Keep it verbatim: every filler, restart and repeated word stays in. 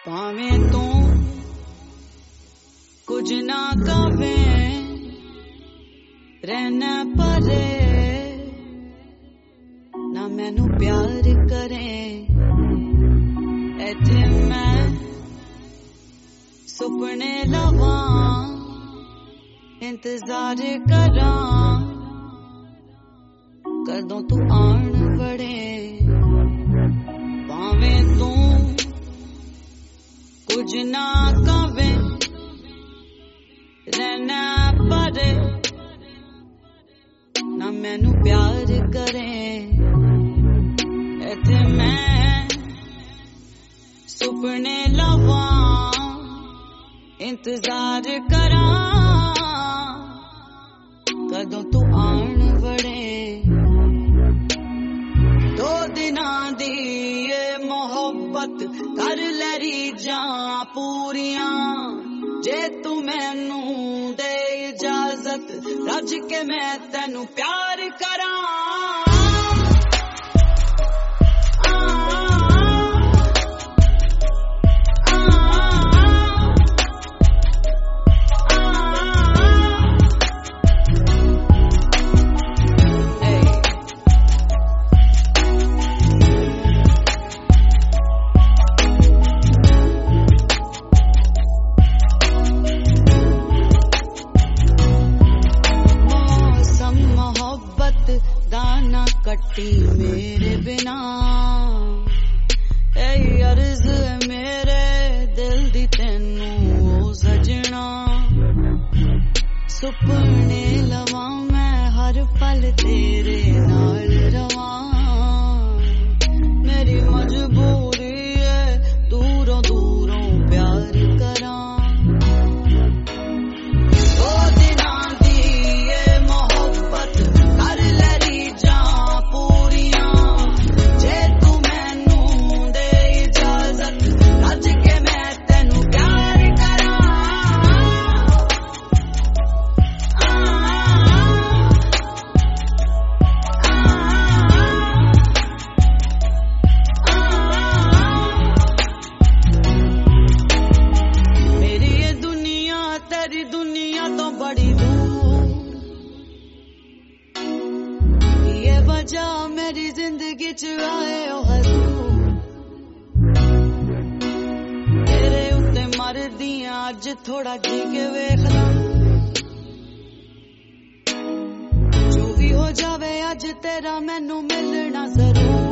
भावें तू कुछ ना कवे रहना परे ना मैनू प्यार करे इत्थे मैं सुपने लवा इंतजार करा कदों तू आन बड़े भावें तू कुछ ना कवे रहना परे ना मैनू प्यार करे इत्थे मैं सुपने लवा इंतजार करा कदों तू आन बड़े दो दिना दी ये मोहब्बत कर लरी जा पूरियां जे तू मैनू दे इजाजत रज के मैं तेनू प्यार करा दाना कट्टी मेरे बिना ऐ अर्ज है मेरे दिल दी तेनू ओ सजना सुपने लवा मैं हर पल तेरे नाल रवा मेरी मजबूरी है दूरों दूरों प्यार करा दुनिया तो बड़ी दूर ये वजह मेरी जिंदगी च आए ओ हजूर तेरे उत्ते मर दियां अज थोड़ा जी के वेख ला जो भी हो जावे अज तेरा मैनू मिलना जरूर